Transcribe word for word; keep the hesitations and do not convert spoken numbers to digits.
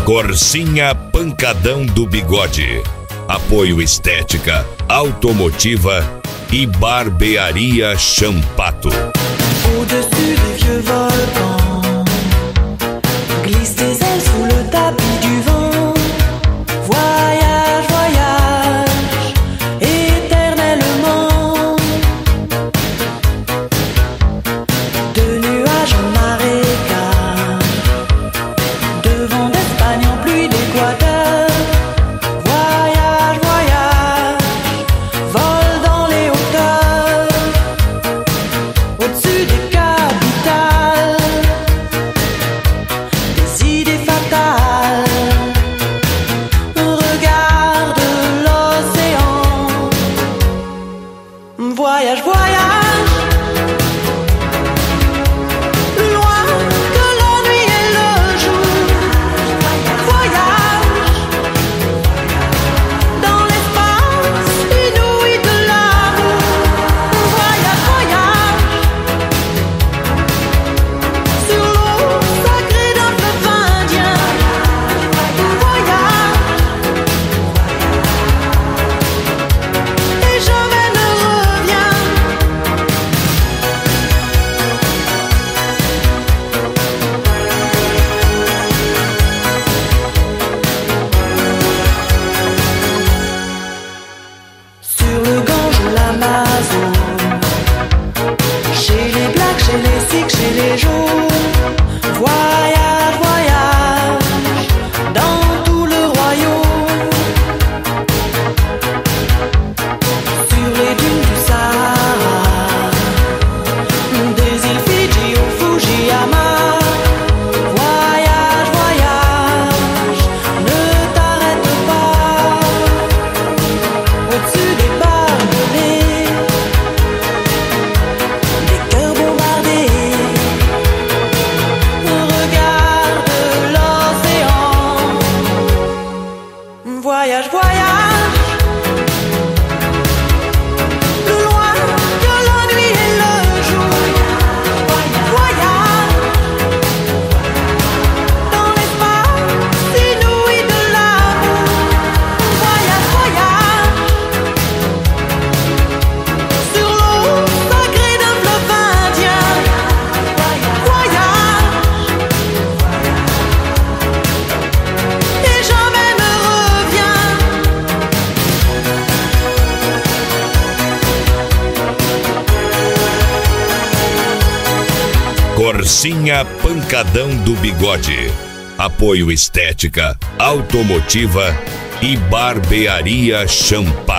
Corsinha Pancadão do Bigode. Apoio estética, automotiva e barbearia Champato. Au-dessus des vieux volcans, glisse tes ailes sous le tapis du vent. Voyage, voyage, éternellement. De nuages en marécage, de vent d'Espagne en pluie d'Équateur. Voyage, voyage, vole dans les hauteurs. Au-dessus des capitales, des idées fatales. Regarde l'océan. Voyage, voyage, plus loin que la nuit et le jour. Voyage dans l'espace inouï de l'amour. Voyage, voyage sur l'eau sacrée d'un fleuve indien. Voyage et jamais ne reviens. Sur le Gange ou l'Amazone, chez les Blacks, chez les Sikhs, chez les Jaunes. Voyage, voyage dans tout le royaume. Sur les dunes du Sahara, des îles Fidji au Fujiyama. Voyage, voyage, ne t'arrête pas. Au-dessus des barbelés, des cœurs bombardés. Regarde l'océan. Voyage, voyage, plus loin que la nuit et le jour. Voyage dans l'espace inouï de l'amour. Voyage, voyage sur l'eau sacrée d'un fleuve indien. Voyage et jamais ne reviens. Corsinha Pancadão do Bigode. Apoio estética, automotiva e barbearia Champato.